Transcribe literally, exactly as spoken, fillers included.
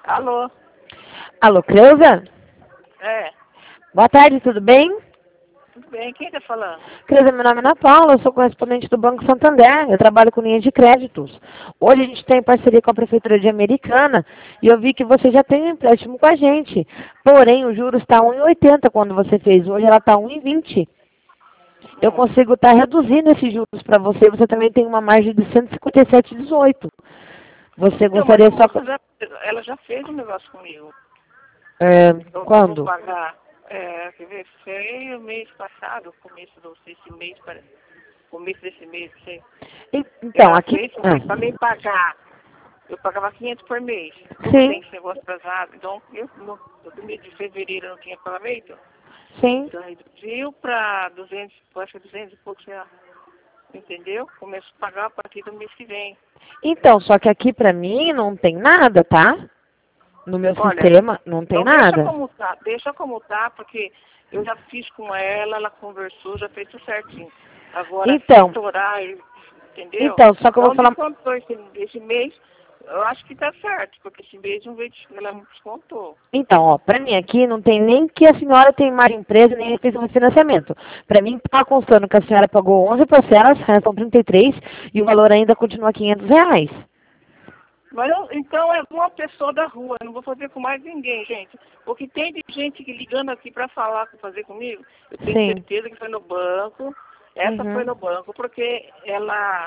Alô? Alô, Creuza? É, Boa tarde, tudo bem? tudo bem. Quem tá falando? Creuza, meu nome é Ana Paula, eu sou correspondente do Banco Santander, eu trabalho com linha de créditos. Hoje a gente tem parceria com a Prefeitura de Americana e eu vi que você já tem um empréstimo com a gente. Porém, o juros está um vírgula oitenta quando você fez, hoje ela está um vírgula vinte. Eu Hum. consigo estar reduzindo esses juros para você, você também tem uma margem de cento e cinquenta e sete vírgula dezoito. Você Então, mas gostaria a só... moça já, ela já fez um negócio comigo. É, Eu vou quando? pagar, é, quer ver, foi o mês passado, começo desse mês, parece. Começo desse mês, não sei. E- Então, Ela aqui... fez para Ah, mim pagar. Eu pagava quinhentos por mês. Como tem sim, esse negócio atrasado, então eu no, no mês de fevereiro eu não tinha pagamento, sim. então reduziu para duzentos, acho que duzentos e pouco, sei lá. Entendeu? Começo a pagar a partir do mês que vem. Então, só que aqui pra mim não tem nada, tá? No meu Olha, sistema não tem então deixa nada. como tá, deixa como tá, porque eu já fiz com ela, ela conversou, já fez tudo certinho. Agora, se Então, estourar, entendeu? então, só que eu vou Então falar. descontou esse, esse mês, eu acho que tá certo, porque esse mês não veio, ela me descontou. Então, ó, pra mim aqui não tem nem que a senhora tem mais empresa, nem fez um financiamento. Pra mim tá constando que a senhora pagou onze parcelas, restam trinta e três e o valor ainda continua quinhentos reais. Mas eu, então é uma pessoa da rua, eu não vou fazer com mais ninguém, gente. Porque tem de gente que ligando aqui para falar, para fazer comigo, eu tenho Sim. certeza que foi no banco. Essa foi Uhum. no banco, porque ela